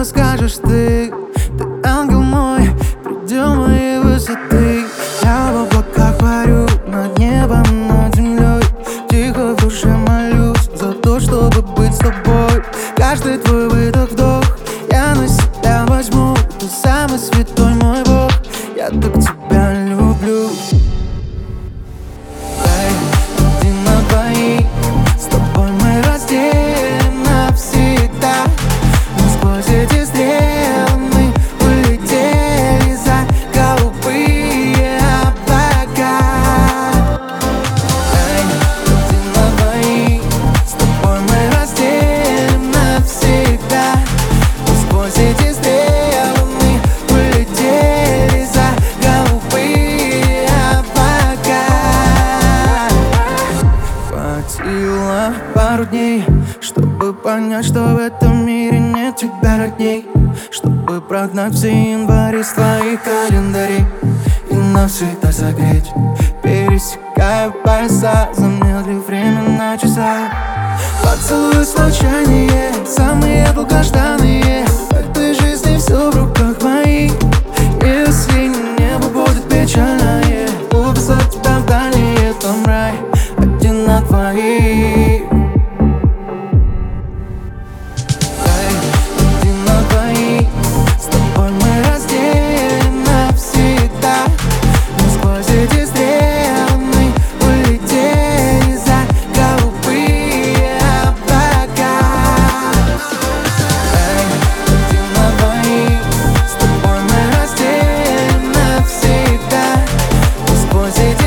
что скажешь ты. Ты ангел мой, предел моей высоты. Я в облаках парю, над небом, над землей. Тихо в душе молюсь за то, чтобы быть с тобой. Каждый твой выдох, вдох я на себя возьму. Ты самый святой мой Бог, я так тебя люблю. Один на двоих, с тобой мы разделим навсегда. Но сквозь эти стрелы мы улетели за голубые облака. Один на двоих, с тобой мы разделим навсегда. Но сквозь эти стрелы мы улетели за голубые облака. Хватило пару дней, чтобы понять, что в этом мире нет тебя родней. Чтобы прогнать все январи с твоих календарей и навсегда согреть. Пересекая пояса, замедлив время на часах. Поцелуй случайные, самые долгожданные. В этой жизни все в руках моих. Если небо будет печальное, увезу тебя в дальний там рай. Один на двоих. Один на двоих, с тобой мы разделим навсегда. Но сквозь эти стрелы мы улетели за голубые облака. Один на двоих, с тобой мы разделим навсегда. Но сквозь эти